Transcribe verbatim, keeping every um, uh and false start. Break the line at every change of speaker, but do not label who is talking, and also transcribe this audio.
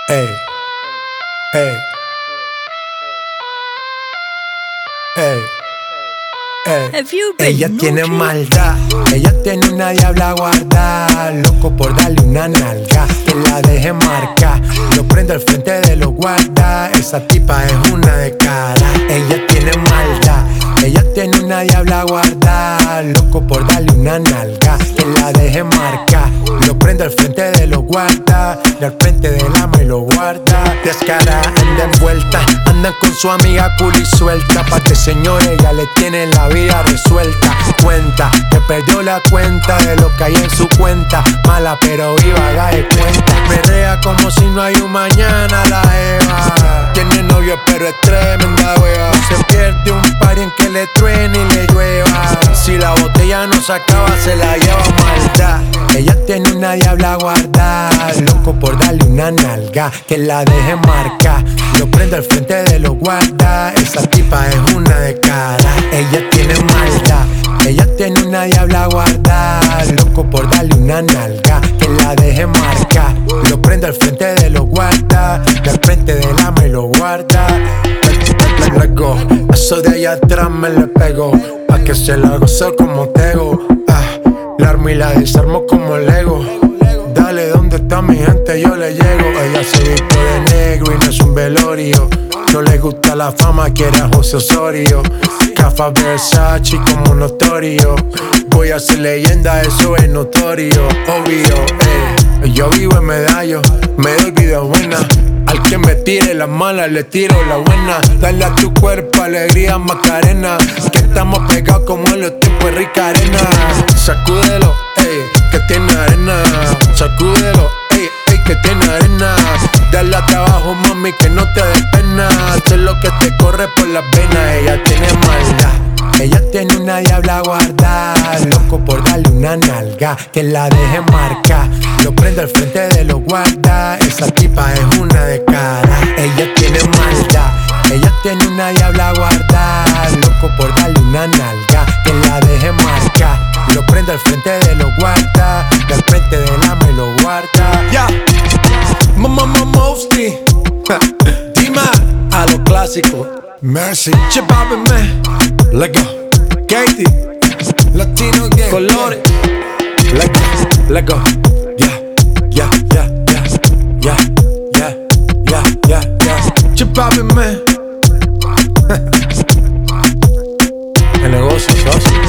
Ey, ey, ey, ey.
Have you been
Ella tiene
naughty?
maldad, ella tiene una diabla guardada, loco por darle una nalga, que la deje marcar. Lo prendo al frente de los guardas, esa tipa es una de cara. Ella tiene maldad, ella tiene una diabla guardada, loco por darle una nalga, que la deje marcar. Lo prendo al frente de los guardas, y al frente del ama y lo guarda. Descara, anda envuelta, andan con su amiga cool y suelta. Pa' que señores ya le tienen la vida resuelta. Cuenta, que perdió la cuenta de lo que hay en su cuenta. Mala pero viva, haga de cuenta. Perrea como si no hay un mañana la Eva. Tiene novio pero es tremenda wea. Se pierde un party en que le truene y le llueva. Si la botella no se acaba se la lleva maldad. Ella tiene una diabla guardada, loco por darle una nalga, que la deje marcar. Lo prendo al frente de los guardas, esa tipa es una de cara. Ella tiene maldad, ella tiene una diabla guardada, loco por darle una nalga, que la deje marcar. Lo prendo al frente de los guardas, y al frente del ama y lo guarda. Let go, eso de allá atrás me le pego, pa' que se la gozo como tego. Ah, la armo y la desarmo como Lego. Dale, ¿dónde está mi gente? Yo le llego. Ella se vistió de negro y no es un velorio. No le gusta la fama, quiere a José Osorio. Cafa Versace como notorio. Voy a ser leyenda, eso es notorio. Obvio, eh. Yo vivo en Medallo, me doy vida buena. Al que me tire las malas le tiro la buena. Dale a tu cuerpo alegría Macarena, que estamos pegados como en los tiempos de Rica Arena. Sacúdelo, ey, que tiene arena. Sacúdelo, ey, ey, que tiene arena. Dale a trabajo, mami, que no te dé pena. Esto es lo que te corre por las venas. Ella tiene maldad, ella tiene una diabla guardada, loco por darle una nalga, que la deje marcar. Lo prendo al frente de los guardas, esa tipa es una de cara. Ella tiene maldad, ella tiene una diabla guardada, loco por darle una nalga, que la deje marcar. Lo prendo al frente de los guardas, y al frente del ama y lo guarda. Ya, mamá, mamá, Mosty, Dima, a lo clásico. Mercy, Chipabe, man, let go. Katie, Latino Gang, Colores, let go, let go. Yeah, yeah, yeah, yeah, yeah, yeah, yeah, yeah, yeah. Chipabe, man. El negocio, socio.